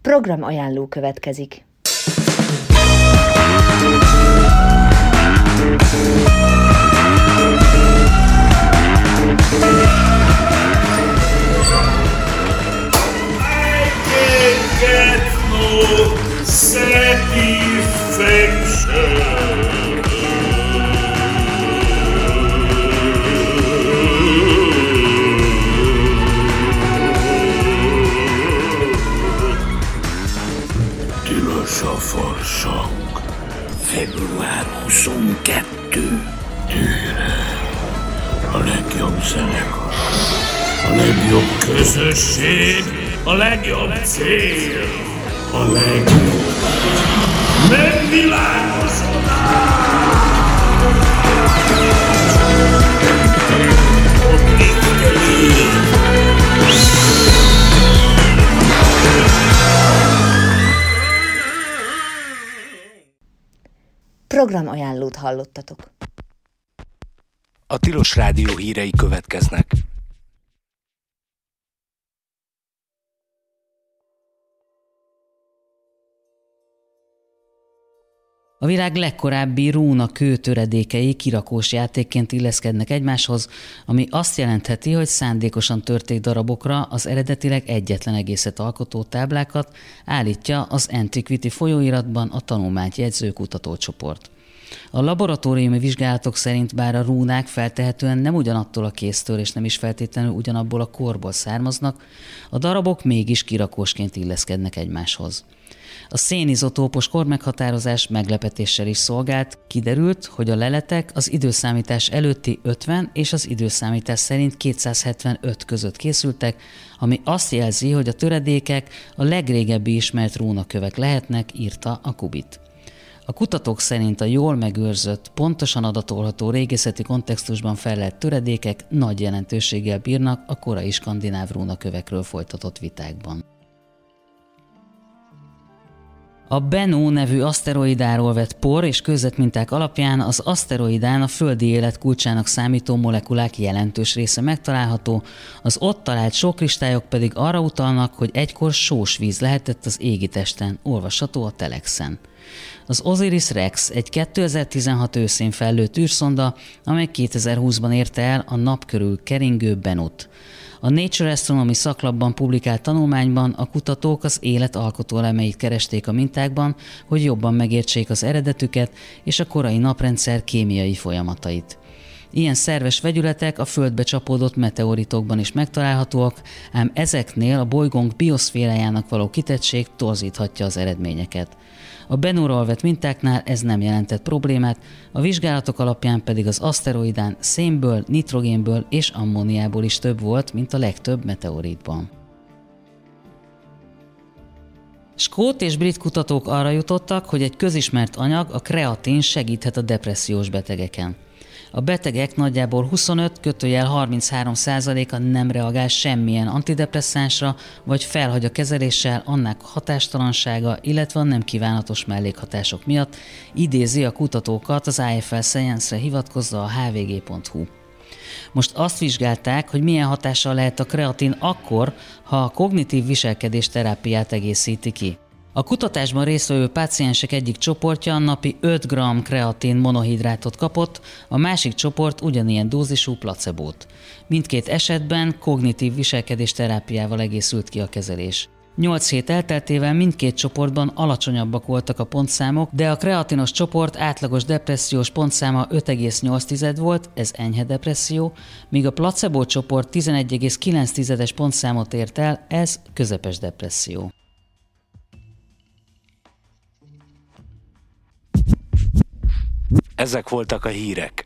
Program ajánló következik. Tilos a farsang. Február 22. Tűre. A legjobb zenekar. A legjobb közösség. A legjobb cél. A legjobb megvilágosodás. Programajánlót hallottatok. A Tilos Rádió hírei következnek. A világ legkorábbi rúna kő töredékei kirakós játékként illeszkednek egymáshoz, ami azt jelentheti, hogy szándékosan törték darabokra az eredetileg egyetlen egészet alkotó táblákat, állítja az Antiquity folyóiratban a tanulmányt jegyző kutatócsoport. A laboratóriumi vizsgálatok szerint bár a rúnák feltehetően nem ugyanattól a kéztől és nem is feltétlenül ugyanabból a korból származnak, a darabok mégis kirakósként illeszkednek egymáshoz. A szénizotópos kormeghatározás meglepetéssel is szolgált, kiderült, hogy a leletek az időszámítás előtti 50 és az időszámítás szerint 275 között készültek, ami azt jelzi, hogy a töredékek a legrégebbi ismert rúnakövek lehetnek, írta a Kubit. A kutatók szerint a jól megőrzött, pontosan adatolható régészeti kontextusban fellelt töredékek nagy jelentőséggel bírnak a korai skandináv rúnakövekről folytatott vitákban. A Bennu nevű aszteroidáról vett por és kőzetminták alapján az aszteroidán a földi élet kulcsának számító molekulák jelentős része megtalálható, az ott talált sókristályok pedig arra utalnak, hogy egykor sós víz lehetett az égitesten, olvasható a Telexen. Az Osiris Rex egy 2016 őszén fellőtt űrszonda, amely 2020-ban érte el a nap körül keringő Bennut. A Nature Astronomy szaklapban publikált tanulmányban a kutatók az élet alkotó elemeit keresték a mintákban, hogy jobban megértsék az eredetüket és a korai naprendszer kémiai folyamatait. Ilyen szerves vegyületek a Földbe csapódott meteoritokban is megtalálhatóak, ám ezeknél a bolygónk bioszférájának való kitettség torzíthatja az eredményeket. A Bennuról vett mintáknál ez nem jelentett problémát, a vizsgálatok alapján pedig az aszteroidán szénből, nitrogénből és ammóniából is több volt, mint a legtöbb meteoritban. Skót és brit kutatók arra jutottak, hogy egy közismert anyag, a kreatin segíthet a depressziós betegeken. A betegek nagyjából 25-33%-a nem reagál semmilyen antidepresszánsra, vagy felhagy a kezeléssel annak hatástalansága, illetve a nem kívánatos mellékhatások miatt, idézi a kutatókat az IFL Science-re hivatkozva a hvg.hu. Most azt vizsgálták, hogy milyen hatással lehet a kreatin akkor, ha a kognitív viselkedés terápiát egészíti ki. A kutatásban résztvevő páciensek egyik csoportja napi 5 g kreatin monohidrátot kapott, a másik csoport ugyanilyen dózisú placebót. Mindkét esetben kognitív viselkedés terápiával egészült ki a kezelés. 8 hét elteltével mindkét csoportban alacsonyabbak voltak a pontszámok, de a kreatinos csoport átlagos depressziós pontszáma 5,8 volt, ez enyhe depresszió, míg a placebo csoport 11,9 pontszámot ért el, ez közepes depresszió. Ezek voltak a hírek.